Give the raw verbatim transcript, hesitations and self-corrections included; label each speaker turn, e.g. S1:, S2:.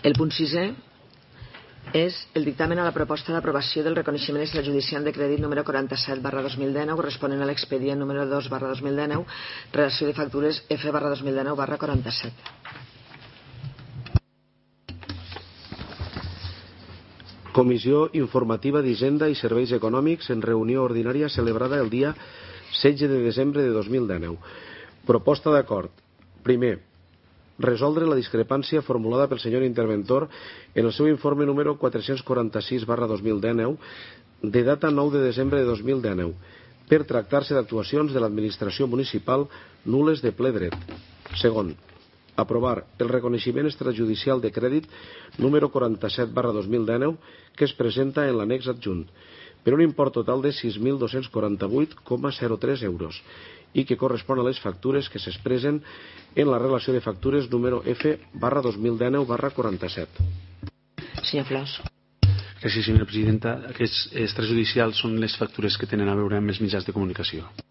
S1: El punt sisè és el dictamen a la proposta d'aprovació del reconeixement extrajudicial de crèdit número quaranta-set barra dos mil dinou corresponent a l'expedient número dos barra dos mil dinou, relació de factures F barra dos mil dinou barra quaranta-set.
S2: Comissió Informativa d'Hisenda i Serveis Econòmics en reunió ordinària celebrada el dia setze de desembre de dos mil dinou. Proposta d'acord. Primer, resoldre la discrepància formulada pel senyor interventor en el seu informe número quatre-cents quaranta-sis barra dos mil dinou de data nou de desembre de dos mil dinou per tractar-se d'actuacions de l'administració municipal nules de ple dret. Segon, aprovar el reconeixement extrajudicial de crèdit número quaranta-set barra dos mil dinou que es presenta en l'annex adjunt per un import total de sis mil dos-cents quaranta-vuit coma zero tres euros i que correspon a les factures que s'expressen en la relació de factures número F barra dos mil dinou barra quaranta-set.
S1: Senyor Flaus.
S3: Gràcies, senyora presidenta. Aquests extrajudicials són les factures que tenen a veure amb els mitjans de comunicació.